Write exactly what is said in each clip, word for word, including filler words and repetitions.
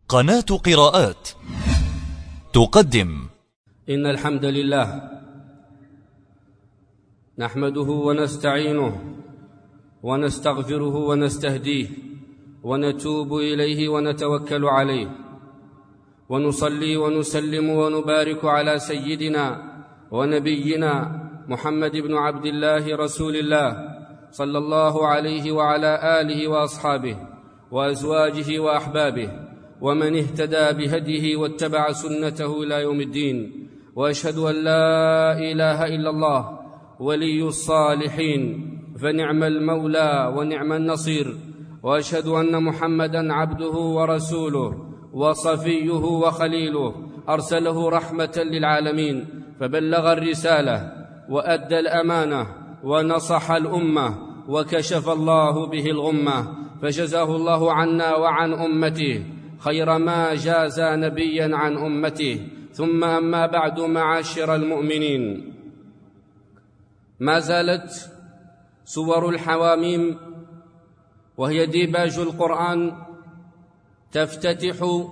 قناة قراءات تقدم. إن الحمد لله نحمده ونستعينه ونستغفره ونستهديه ونتوب إليه ونتوكل عليه، ونصلي ونسلم ونبارك على سيدنا ونبينا محمد بن عبد الله رسول الله صلى الله عليه وعلى آله وأصحابه وأزواجه وأحبابه ومن اهتدى بهديه واتبع سنته إلى يوم الدين. وأشهد أن لا إله إلا الله ولي الصالحين فنعم المولى ونعم النصير، وأشهد أن محمدًا عبده ورسوله وصفيه وخليله، أرسله رحمة للعالمين فبلغ الرسالة وأدى الأمانة ونصح الأمة وكشف الله به الغمة، فجزاه الله عنا وعن أمته خير ما جاز نبيا عن أمته. ثم أما بعد، معاشر المؤمنين، ما زالت سور الحواميم وهي ديباج القرآن تفتتح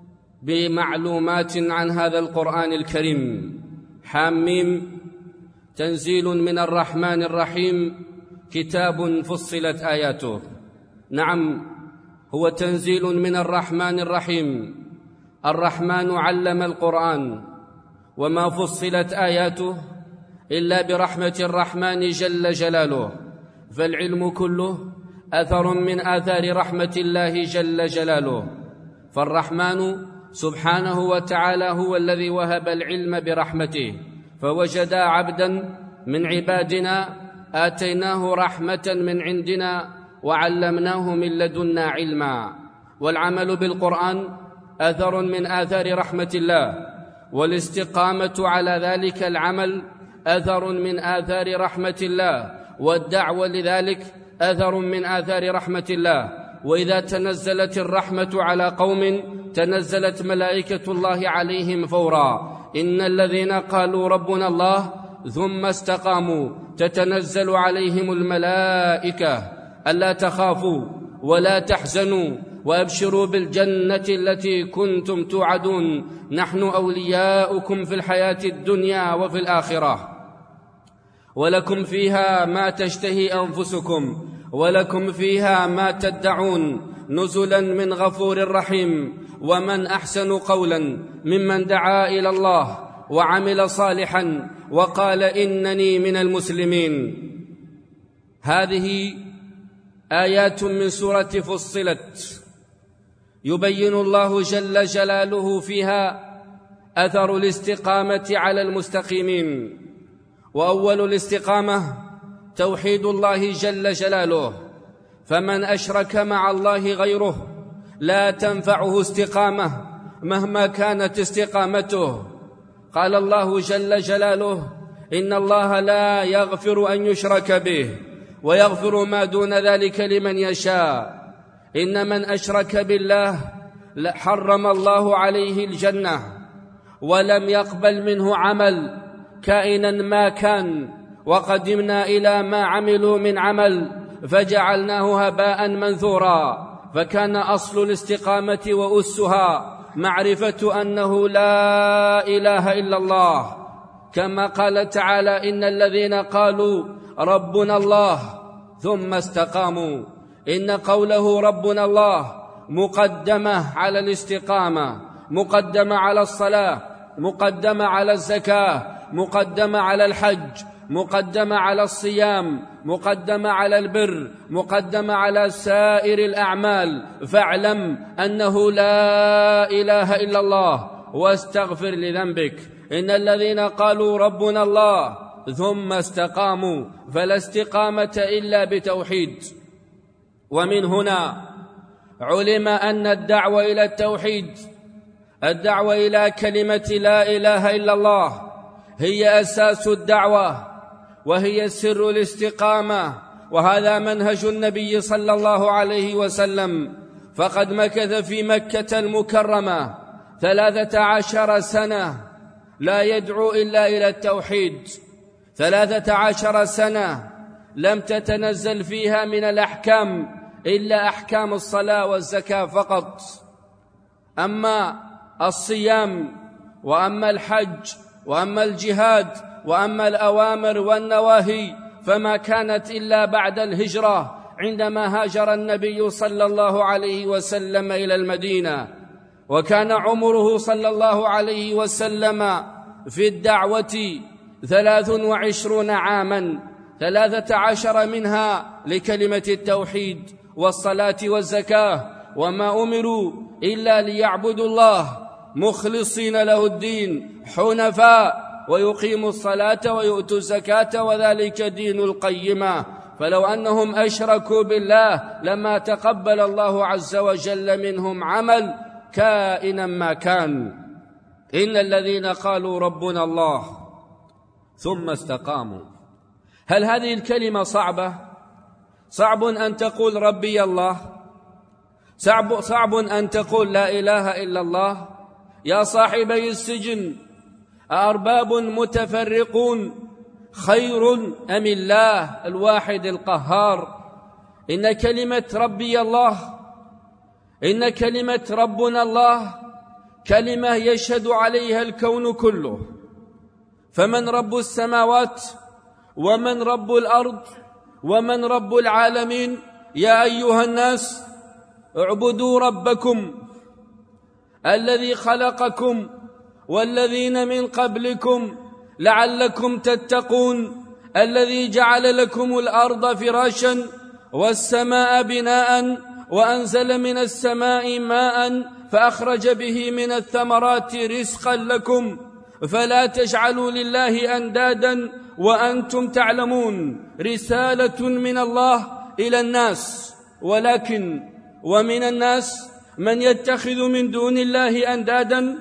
بمعلومات عن هذا القرآن الكريم. حاميم تنزيل من الرحمن الرحيم، كتاب فصلت آياته. نعم، هو تنزيل من الرحمن الرحيم. الرحمن علم القرآن، وما فصلت آياته إلا برحمة الرحمن جل جلاله، فالعلم كله أثر من آثار رحمة الله جل جلاله. فالرحمن سبحانه وتعالى هو الذي وهب العلم برحمته، فوجد عبدا من عبادنا آتيناه رحمة من عندنا وعلمناه من لدنا علما. والعمل بالقرآن أثر من آثار رحمة الله، والاستقامة على ذلك العمل أثر من آثار رحمة الله، والدعوة لذلك أثر من آثار رحمة الله. وإذا تنزلت الرحمة على قوم تنزلت ملائكة الله عليهم فورا. إن الذين قالوا ربنا الله ثم استقاموا تتنزل عليهم الملائكة ألا تخافوا ولا تحزنوا وأبشروا بالجنة التي كنتم توعدون، نحن أولياؤكم في الحياة الدنيا وفي الآخرة، ولكم فيها ما تشتهي أنفسكم ولكم فيها ما تدعون، نزلا من غفور رحيم. ومن أحسن قولا ممن دعا إلى الله وعمل صالحا وقال إنني من المسلمين. هذه آيات من سورة فصلت يبين الله جل جلاله فيها أثر الاستقامة على المستقيمين. وأول الاستقامة توحيد الله جل جلاله، فمن أشرك مع الله غيره لا تنفعه استقامة مهما كانت استقامته. قال الله جل جلاله: إن الله لا يغفر أن يشرك به ويغفر ما دون ذلك لمن يشاء. إن من أشرك بالله حرم الله عليه الجنة ولم يقبل منه عمل كائنا ما كان، وقدمنا إلى ما عملوا من عمل فجعلناه هباء منثورا. فكان أصل الاستقامة وأسها معرفة أنه لا إله إلا الله، كما قال تعالى: إن الذين قالوا ربنا الله ثم استقاموا. إن قوله ربنا الله مقدمة على الاستقامة، مقدمة على الصلاة، مقدمة على الزكاة، مقدمة على الحج، مقدمة على الصيام، مقدمة على البر، مقدمة على سائر الأعمال. فاعلم أنه لا إله إلا الله واستغفر لذنبك. إن الذين قالوا ربنا الله ثم استقاموا، فلا استقامة إلا بتوحيد. ومن هنا علم أن الدعوة إلى التوحيد، الدعوة إلى كلمة لا إله إلا الله، هي أساس الدعوة وهي سر الاستقامة. وهذا منهج النبي صلى الله عليه وسلم، فقد مكث في مكة المكرمة ثلاثة عشر سنة لا يدعو إلا إلى التوحيد. ثلاثة عشر سنة لم تتنزل فيها من الأحكام إلا أحكام الصلاة والزكاة فقط. أما الصيام وأما الحج وأما الجهاد وأما الأوامر والنواهي فما كانت إلا بعد الهجرة، عندما هاجر النبي صلى الله عليه وسلم إلى المدينة، وكان عمره صلى الله عليه وسلم في الدعوة ثلاث وعشرون عاما، ثلاثة عشر منها لكلمة التوحيد والصلاة والزكاة، وما أمروا إلا ليعبدوا الله مخلصين له الدين حنفاء ويقيموا الصلاة ويؤتوا الزكاة وذلك دين القيمة. فلو أنهم أشركوا بالله لما تقبل الله عز وجل منهم عمل كائنا ما كان. إن الذين قالوا ربنا الله ثم استقاموا. هل هذه الكلمة صعبة؟ صعب أن تقول ربي الله، صعب, صعب أن تقول لا إله إلا الله. يا صاحبي السجن، أأرباب متفرقون خير أم الله الواحد القهار؟ إن كلمة ربي الله، إن كلمة ربنا الله كلمة يشهد عليها الكون كله. فمن رب السماوات ومن رب الأرض ومن رب العالمين؟ يا أيها الناس اعبدوا ربكم الذي خلقكم والذين من قبلكم لعلكم تتقون، الذي جعل لكم الأرض فراشا والسماء بناء وأنزل من السماء ماء فأخرج به من الثمرات رزقا لكم، فلا تجعلوا لله أندادا وأنتم تعلمون. رسالة من الله إلى الناس. ولكن ومن الناس من يتخذ من دون الله أندادا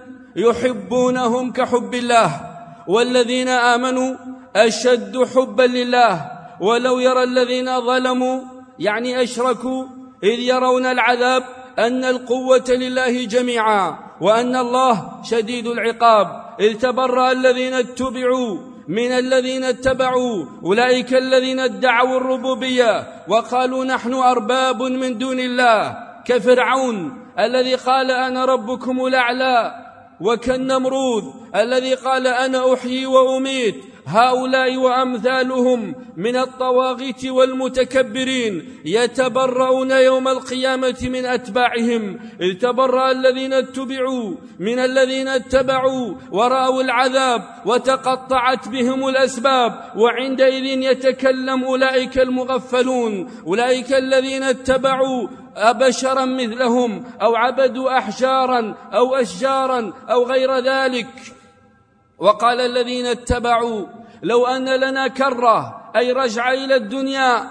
يحبونهم كحب الله، والذين آمنوا أشد حبا لله. ولو يرى الذين ظلموا يعني أشركوا إذ يرون العذاب أن القوة لله جميعا وأن الله شديد العقاب، إذ تبرأ الذين اتبعوا من الذين اتبعوا، أولئك الذين ادعوا الربوبية وقالوا نحن أرباب من دون الله، كفرعون الذي قال أنا ربكم الأعلى، وكالنمرود الذي قال أنا أحيي وأميت. هؤلاء وأمثالهم من الطواغيت والمتكبرين يتبرؤون يوم القيامة من أتباعهم، إذ تبرأ الذين اتبعوا من الذين اتبعوا ورأوا العذاب وتقطعت بهم الأسباب، وعندئذ يتكلم أولئك المغفلون، أولئك الذين اتبعوا أبشرا مثلهم أو عبدوا أحجارا أو أشجارا أو غير ذلك. وقال الذين اتبعوا لو أن لنا كرة أي رجع إلى الدنيا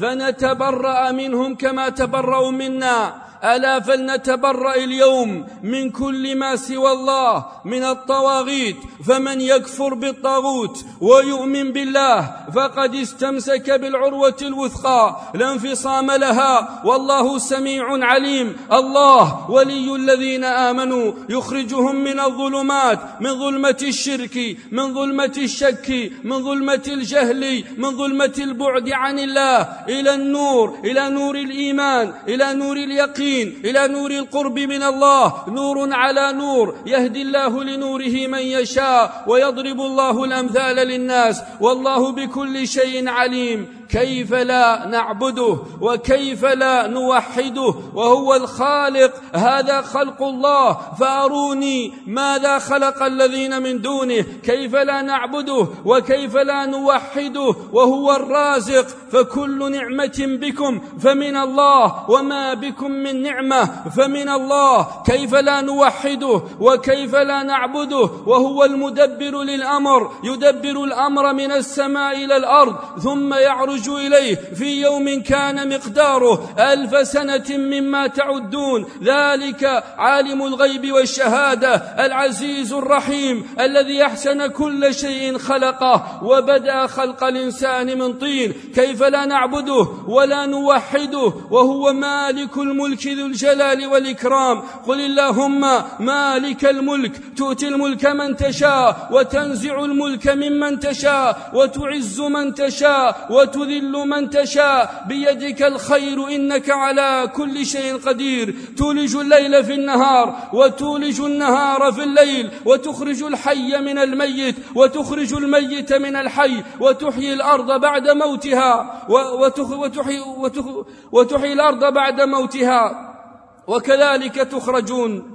فنتبرأ منهم كما تبرأوا منا. ألا فلنتبرأ اليوم من كل ما سوى الله من الطواغيت، فمن يكفر بالطاغوت ويؤمن بالله فقد استمسك بالعروة الوثقى لا انفصام لها، والله سميع عليم. الله ولي الذين آمنوا يخرجهم من الظلمات، من ظلمة الشرك، من ظلمة الشك، من ظلمة الجهل، من ظلمة البعد عن الله إلى النور، إلى نور الإيمان، إلى نور اليقين، إلى نور القرب من الله، نور على نور، يهدي الله لنوره من يشاء ويضرب الله الأمثال للناس، والله بكل شيء عليم. كيف لا نعبده وكيف لا نوحده وهو الخالق؟ هذا خلق الله، فأروني ماذا خلق الذين من دونه. كيف لا نعبده وكيف لا نوحده وهو الرازق؟ فكل نعمة بكم فمن الله، وما بكم من نعمة فمن الله. كيف لا نوحده وكيف لا نعبده وهو المدبر للأمر، يدبر الأمر من السماء إلى الأرض ثم يعرج إليه في يوم كان مقداره ألف سنة مما تعدون. ذلك عالم الغيب والشهادة العزيز الرحيم الذي أحسن كل شيء خلقه وبدأ خلق الإنسان من طين. كيف لا نعبده ولا نوحده وهو مالك الملك ذو الجلال والإكرام؟ قل اللهم مالك الملك تؤتي الملك من تشاء وتنزع الملك ممن تشاء وتعز من تشاء وتذل وتذل من تشاء بيدك الخير إنك على كل شيء قدير تولج الليل في النهار وتولج النهار في الليل وتخرج الحي من الميت وتخرج الميت من الحي وتحيي الأرض بعد موتها وتحيي, وتحيي الأرض بعد موتها وكذلك تخرجون.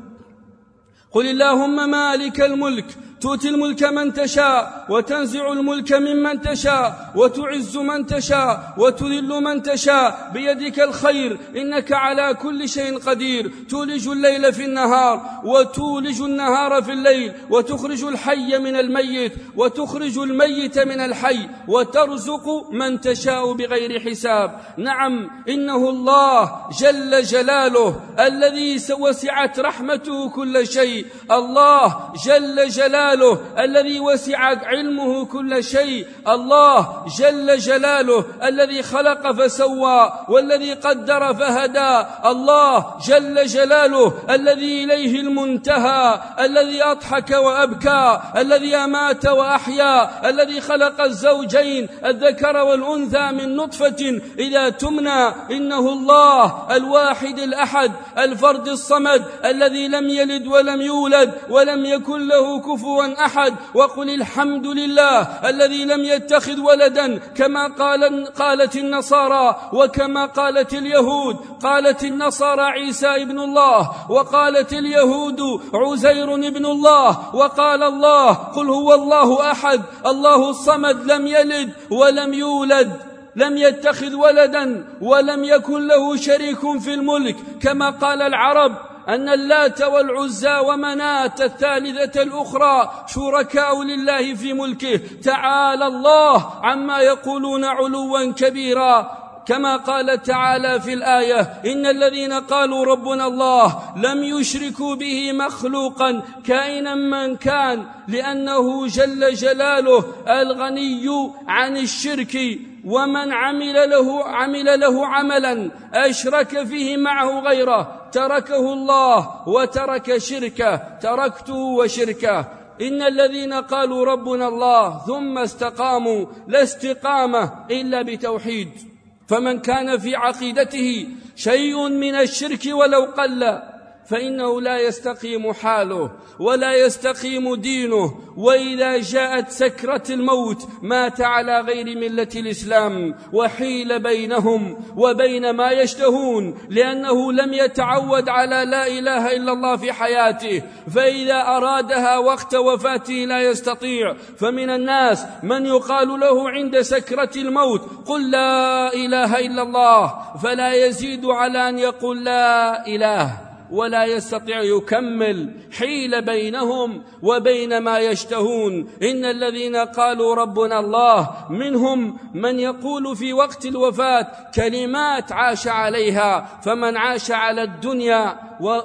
قل اللهم مالك الملك تؤتي الملك من تشاء وتنزع الملك ممن تشاء وتعز من تشاء وتذل من تشاء بيدك الخير إنك على كل شيء قدير تولج الليل في النهار وتولج النهار في الليل وتخرج الحي من الميت وتخرج الميت من الحي وترزق من تشاء بغير حساب. نعم إنه الله جل جلاله الذي وسعت رحمته كل شيء، الله جل جلاله الذي وسع علمه كل شيء، الله جل جلاله الذي خلق فسوى والذي قدر فهدى، الله جل جلاله الذي إليه المنتهى، الذي أضحك وأبكى، الذي أمات وأحيا، الذي خلق الزوجين الذكر والأنثى من نطفة إذا تمنى. إنه الله الواحد الأحد الفرد الصمد الذي لم يلد ولم يولد ولم يكن له كفوا أحد. وقل الحمد لله الذي لم يتخذ ولدا كما قال قالت النصارى وكما قالت اليهود. قالت النصارى عيسى ابن الله وقالت اليهود عزير ابن الله، وقال الله قل هو الله أحد الله الصمد لم يلد ولم يولد لم يتخذ ولدا ولم يكن له شريك في الملك كما قال العرب أن اللات والعزى ومناة الثالثة الأخرى شركاء لله في ملكه. تعالى الله عما يقولون علوا كبيرا، كما قال تعالى في الآية إن الذين قالوا ربنا الله لم يشركوا به مخلوقا كائنا من كان، لأنه جل جلاله الغني عن الشرك، ومن عمل له عمل له عملا أشرك فيه معه غيره تركه الله وترك شركه تركته وشركه. إن الذين قالوا ربنا الله ثم استقاموا لا استقامة إلا بتوحيد، فمن كان في عقيدته شيء من الشرك ولو قل فإنه لا يستقيم حاله ولا يستقيم دينه، وإذا جاءت سكرة الموت مات على غير ملة الإسلام وحيل بينهم وبين ما يشتهون، لأنه لم يتعود على لا إله إلا الله في حياته، فإذا أرادها وقت وفاته لا يستطيع. فمن الناس من يقال له عند سكرة الموت قل لا إله إلا الله، فلا يزيد على أن يقول لا إله، ولا يستطيع يكمل، حيل بينهم وبين ما يشتهون. إن الذين قالوا ربنا الله منهم من يقول في وقت الوفاة كلمات عاش عليها، فمن عاش على الدنيا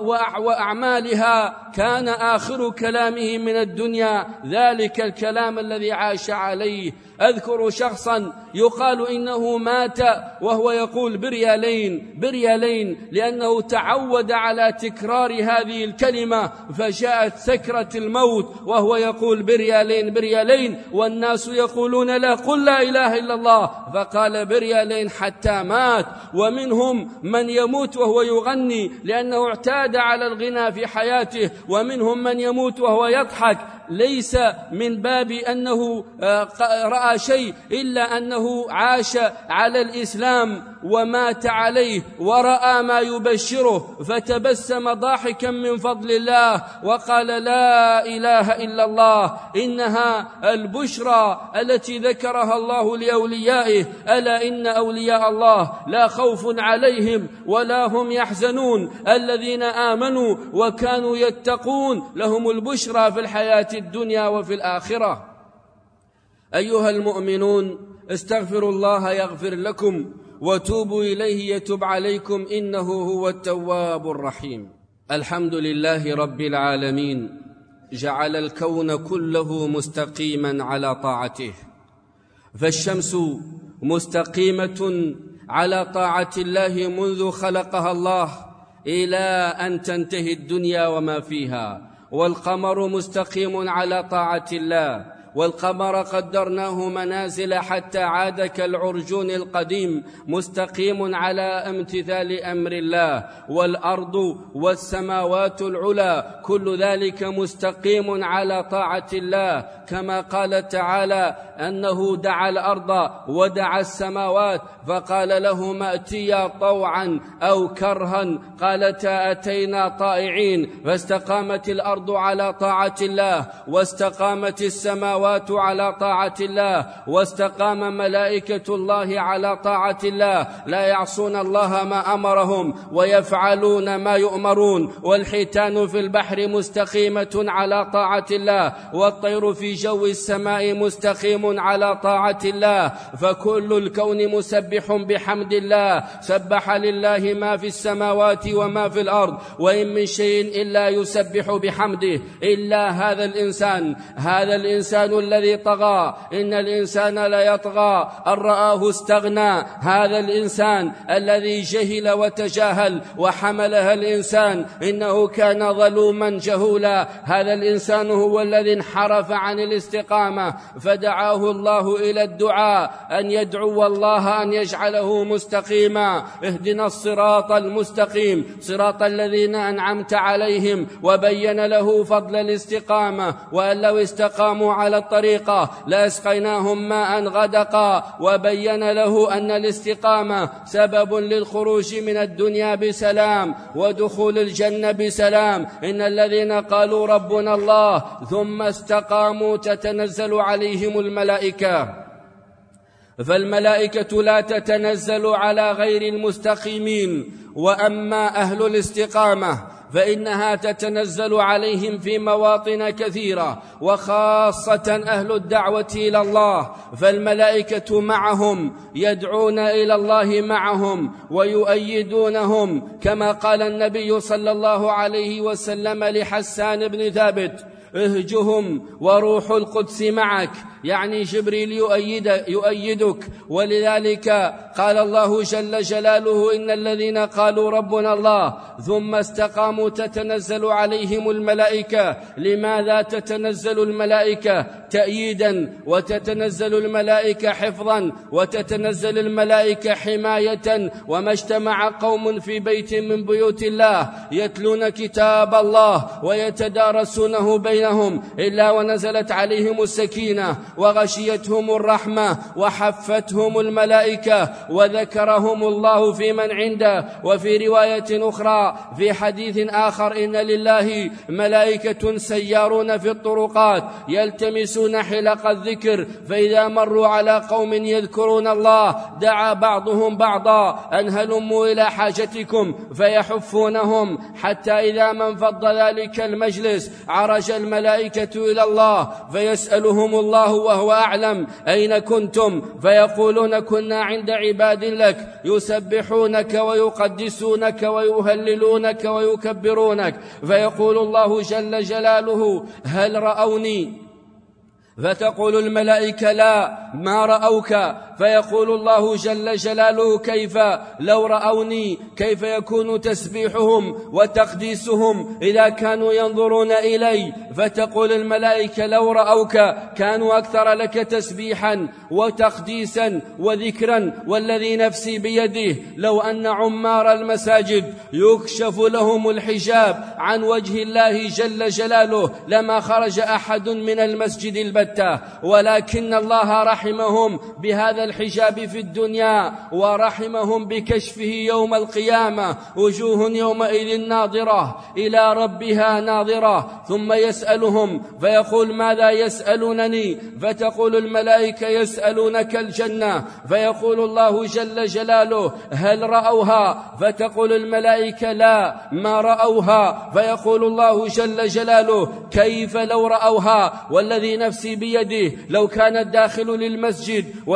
وأعمالها كان آخر كلامه من الدنيا ذلك الكلام الذي عاش عليه. أذكر شخصا يقال إنه مات وهو يقول بريالين بريالين، لأنه تعود على تكرار هذه الكلمة، فجاءت سكرة الموت وهو يقول بريالين بريالين، والناس يقولون لا قل لا إله إلا الله، فقال بريالين حتى مات. ومنهم من يموت وهو يغني لأنه اعتاد على الغنى في حياته، ومنهم من يموت وهو يضحك، ليس من باب أنه رأى شيء إلا أنه عاش على الإسلام ومات عليه ورأى ما يبشره فتبسم ضاحكا من فضل الله وقال لا إله إلا الله. إنها البشرى التي ذكرها الله لأوليائه، ألا إن أولياء الله لا خوف عليهم ولا هم يحزنون، الذين آمنوا وكانوا يتقون لهم البشرى في الحياة الدنيا وفي الآخرة. أيها المؤمنون استغفروا الله يغفر لكم وتوبوا إليه يتب عليكم إنه هو التواب الرحيم. الحمد لله رب العالمين، جعل الكون كله مستقيما على طاعته، فالشمس مستقيمة على طاعة الله منذ خلقها الله إلى أن تنتهي الدنيا وما فيها، والقمر مستقيم على طاعة الله، والقمر قدرناه منازل حتى عاد كالعرجون القديم مستقيم على امتثال أمر الله، والأرض والسماوات العلى كل ذلك مستقيم على طاعة الله، كما قال تعالى أنه دعا الأرض ودعا السماوات فقال لهما ائتيا طوعا أو كرها قالتا أتينا طائعين، فاستقامت الأرض على طاعة الله، واستقامت السماوات على طاعة الله، واستقام ملائكة الله على طاعة الله، لا يعصون الله ما أمرهم ويفعلون ما يؤمرون. والحيتان في البحر مستقيمة على طاعة الله، والطير في جو السماء مستقيم على طاعة الله، فكل الكون مسبح بحمد الله، سبح لله ما في السماوات وما في الأرض، وإن من شيء إلا يسبح بحمده إلا هذا الإنسان، هذا الإنسان الذي طغى، إن الإنسان لا يطغى أن رآه استغنى، هذا الإنسان الذي جهل وتجاهل وحملها الإنسان إنه كان ظلوما جهولا، هذا الإنسان هو الذي انحرف عن الاستقامة، فدعاه الله إلى الدعاء أن يدعو الله أن يجعله مستقيما. اهدنا الصراط المستقيم صراط الذين أنعمت عليهم، وبين له فضل الاستقامة، وأن لو استقاموا على الطريقة لأسقيناهم ماء غدقا، وبين له أن الاستقامة سبب للخروج من الدنيا بسلام ودخول الجنة بسلام. إن الذين قالوا ربنا الله ثم استقاموا تتنزل عليهم الملائكة، فالملائكة لا تتنزل على غير المستقيمين، وأما أهل الاستقامة فإنها تتنزل عليهم في مواطن كثيرة، وخاصة أهل الدعوة إلى الله، فالملائكة معهم يدعون إلى الله معهم ويؤيدونهم، كما قال النبي صلى الله عليه وسلم لحسان بن ثابت: اهجهم وروح القدس معك، يعني جبريل يؤيد يؤيدك. ولذلك قال الله جل جلاله: إن الذين قالوا ربنا الله ثم استقاموا تتنزل عليهم الملائكة. لماذا تتنزل الملائكة؟ تأييدا، وتتنزل الملائكة حفظا، وتتنزل الملائكة حماية. وما اجتمع قوم في بيت من بيوت الله يتلون كتاب الله ويتدارسونه بينهم إلا ونزلت عليهم السكينة وغشيتهم الرحمة وحفتهم الملائكة وذكرهم الله في من عنده. وفي رواية أخرى في حديث آخر: إن لله ملائكة سيارون في الطرقات يلتمسون حلق الذكر، فإذا مروا على قوم يذكرون الله دعا بعضهم بعضا أن هلموا إلى حاجتكم، فيحفونهم حتى إذا ما انفض ذلك المجلس عرج الملائكة إلى الله فيسألهم الله وهو أعلم: أين كنتم؟ فيقولون: كنا عند عباد لك يسبحونك ويقدسونك ويهللونك ويكبرونك. فيقول الله جل جلاله: هل رأوني؟ فتقول الملائكة: لا، ما رأوك. فيقول الله جل جلاله: كيف لو رأوني؟ كيف يكون تسبيحهم وتقديسهم إذا كانوا ينظرون إلي؟ فتقول الملائكة: لو رأوك كانوا أكثر لك تسبيحا وتقديسا وذكرا، والذي نفسي بيده لو أن عمار المساجد يكشف لهم الحجاب عن وجه الله جل جلاله لما خرج أحد من المسجد البتة، ولكن الله رحمهم بهذا الحجاب في الدنيا ورحمهم بكشفه يوم القيامة. وجوه يومئذ ناظرة إلى ربها ناظرة. ثم يسألهم فيقول: ماذا يسألونني؟ فتقول الملائكة: يسألونك الجنة. فيقول الله جل جلاله: هل رأوها؟ فتقول الملائكة: لا، ما رأوها. فيقول الله جل جلاله: كيف لو رأوها؟ والذي نفسي بيده لو كان الداخل للمسجد والمستدل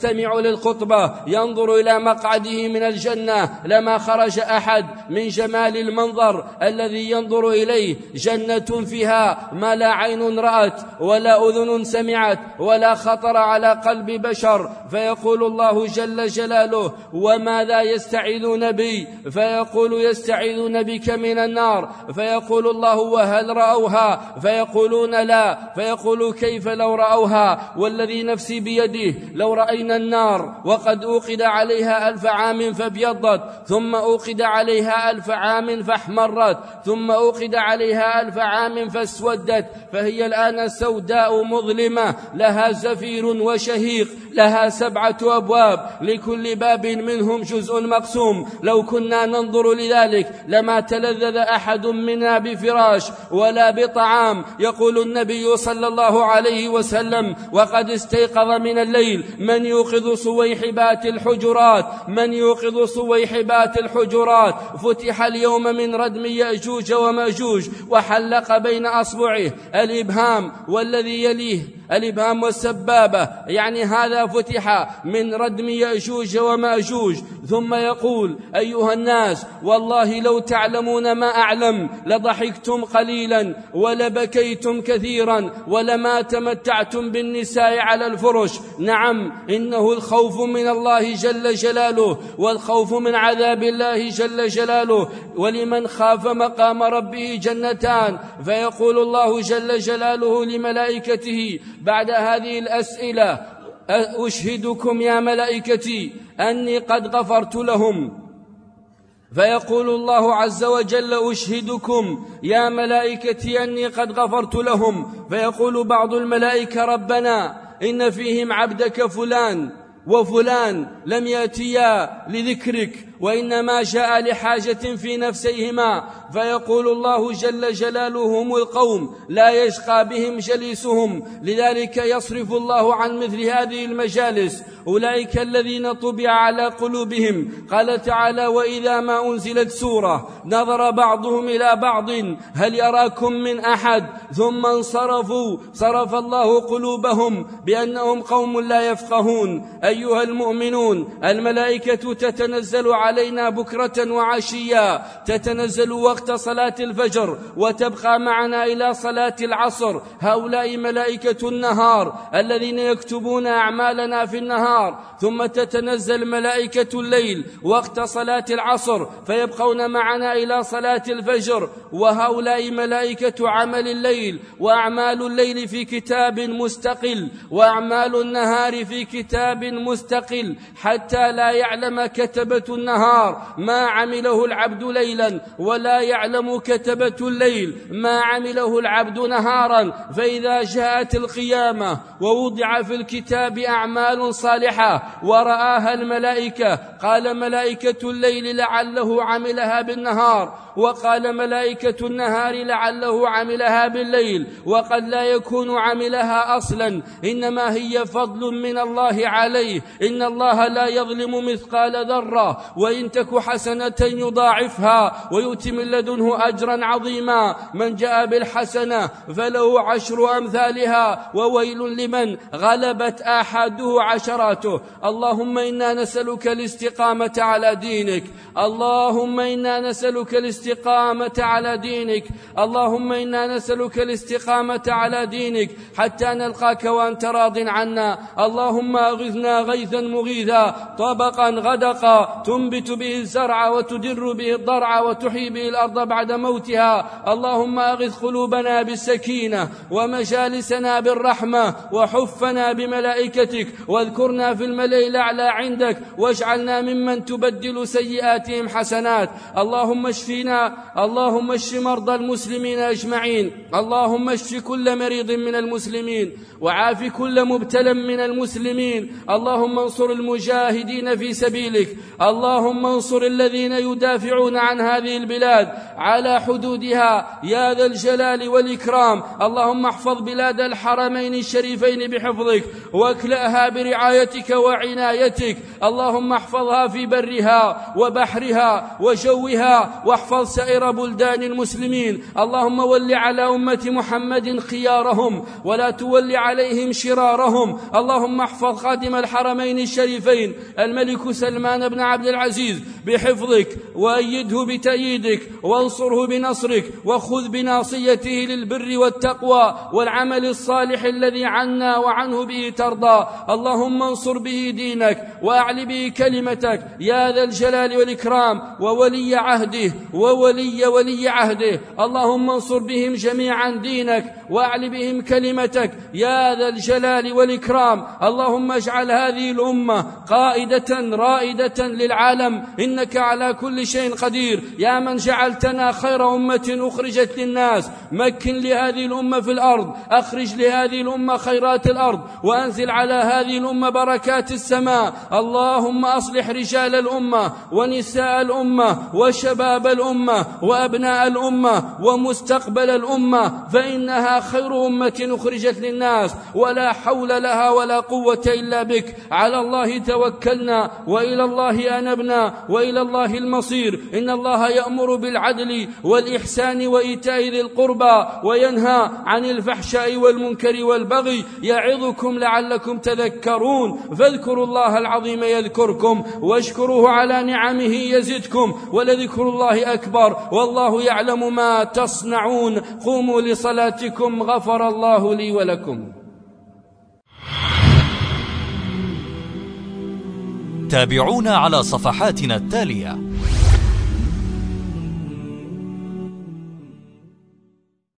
يستمع للخطبة ينظر إلى مقعده من الجنة لما خرج أحد من جمال المنظر الذي ينظر إليه. جنة فيها ما لا عين رأت ولا أذن سمعت ولا خطر على قلب بشر. فيقول الله جل جلاله: وماذا يستعيذون بي؟ فيقول: يستعيذون بك من النار. فيقول الله: وهل رأوها؟ فيقولون لا. فيقول: كيف لو رأوها؟ والذي نفسي بيده لو رأينا النار وقد أوقد عليها ألف عام فابيضت، ثم أوقد عليها ألف عام فاحمرت، ثم أوقد عليها ألف عام فاسودت، فهي الآن سوداء مظلمة لها زفير وشهيق، لها سبعة أبواب لكل باب منهم جزء مقسوم. لو كنا ننظر لذلك لما تلذذ أحد منا بفراش ولا بطعام. يقول النبي صلى الله عليه وسلم: وقد استيقظ من الليل من يوقظ صويحبات الحجرات، من يوقظ صويحبات الحجرات. فتح اليوم من ردم يأجوج وماجوج، وحلق بين أصبعه الإبهام والذي يليه الإبهام والسبابة، يعني هذا فتح من ردم يأجوج وماجوج. ثم يقول: أيها الناس، والله لو تعلمون ما أعلم لضحكتم قليلا ولبكيتم كثيرا ولما تمتعتم بالنساء على الفرش. نعم، إنه الخوف من الله جل جلاله والخوف من عذاب الله جل جلاله. ولمن خاف مقام ربه جنتان. فيقول الله جل جلاله لملائكته بعد هذه الأسئلة: أشهدكم يا ملائكتي أني قد غفرت لهم. فيقول الله عز وجل: أشهدكم يا ملائكتي أني قد غفرت لهم. فيقول بعض الملائكة: ربنا إن فيهم عبدك فلان وفلان لم يأتيا لذكرك وإنما جاء لحاجة في نفسيهما. فيقول الله جل جلاله: هم القوم لا يشقى بهم جليسهم، لذلك يصرف الله عن مثل هذه المجالس أولئك الذين طبع على قلوبهم. قال تعالى: وإذا ما أنزلت سورة نظر بعضهم إلى بعض هل يراكم من أحد ثم انصرفوا صرف الله قلوبهم بأنهم قوم لا يفقهون. أيها المؤمنون، الملائكة تتنزل علينا بكرة وعشيا، تتنزل وقت صلاة الفجر وتبقى معنا إلى صلاة العصر. هؤلاء ملائكة النهار الذين يكتبون أعمالنا في النهار. ثم تتنزل ملائكة الليل وقت صلاة العصر فيبقون معنا إلى صلاة الفجر. وهؤلاء ملائكة عمل الليل، وأعمال الليل في كتاب مستقل وأعمال النهار في كتاب مستقل، حتى لا يعلم كتبة النهار ما عمله العبد ليلا ولا يعلم كتبة الليل ما عمله العبد نهارا. فإذا جاءت القيامة ووضع في الكتاب أعمال صالحة ورآها الملائكة، قال ملائكة الليل لعله عملها بالنهار، وقال ملائكة النهار لعله عملها بالليل، وقد لا يكون عملها أصلا، إنما هي فضل من الله عليه. إن الله لا يظلم مثقال ذرة، وإن تك حسنة يضاعفها ويؤتي من لدنه أجرا عظيما. من جاء بالحسنة فله عشر أمثالها، وويل لمن غلبت آحاده عشراته. اللهم إنا نسألك الاستقامة على دينك، اللهم إنا نسألك الاستقامة على دينك، اللهم إنا نسألك الاستقامة على دينك حتى نلقاك وأنت راض عنا. اللهم أغثنا غيثا مغيثا طبقا غدقا تنبت به الزرع وتدر به الضرع وتحيي به الأرض بعد موتها. اللهم أغث قلوبنا بالسكينة ومجالسنا بالرحمة وحفنا بملائكتك واذكرنا في الملأ الأعلى عندك، واجعلنا ممن تبدل سيئاتهم حسنات. اللهم اشفنا، اللهم اشف مرضى المسلمين أجمعين، اللهم اشف كل مريض من المسلمين وعاف كل مبتلى من المسلمين. اللهم انصر المجاهدين في سبيلك، اللهم اللهم انصر الذين يدافعون عن هذه البلاد على حدودها يا ذا الجلال والإكرام. اللهم احفظ بلاد الحرمين الشريفين بحفظك واكلأها برعايتك وعنايتك. اللهم احفظها في برها وبحرها وجوها، واحفظ سائر بلدان المسلمين. اللهم ول على أمة محمد خيارهم ولا تول عليهم شرارهم. اللهم احفظ خادم الحرمين الشريفين الملك سلمان بن عبد العزيز بحفظك وأيده بتأييدك وانصره بنصرك، وخذ بناصيته للبر والتقوى والعمل الصالح الذي عنا وعنه به ترضى. اللهم انصر به دينك وأعل به كلمتك يا ذا الجلال والإكرام، وولي عهده وولي ولي عهده. اللهم انصر بهم جميعا دينك وأعل بهم كلمتك يا ذا الجلال والإكرام. اللهم اجعل هذه الأمة قائدة رائدة للعالم، إنك على كل شيء قدير يا من جعلتنا خير أمة أخرجت للناس. مكن لهذه الأمة في الأرض، أخرج لهذه الأمة خيرات الأرض، وأنزل على هذه الأمة بركات السماء. اللهم أصلح رجال الأمة ونساء الأمة وشباب الأمة وأبناء الأمة ومستقبل الأمة، فإنها خير أمة أخرجت للناس، ولا حول لها ولا قوة إلا بك. على الله توكلنا وإلى الله أنبنا وإلى الله المصير. إن الله يأمر بالعدل والإحسان وإيتاء ذي القربى وينهى عن الفحشاء والمنكر والبغي، يعظكم لعلكم تذكرون. فاذكروا الله العظيم يذكركم واشكروه على نعمه يزدكم، ولذكر الله أكبر والله يعلم ما تصنعون. قوموا لصلاتكم غفر الله لي ولكم. تابعونا على صفحاتنا التالية: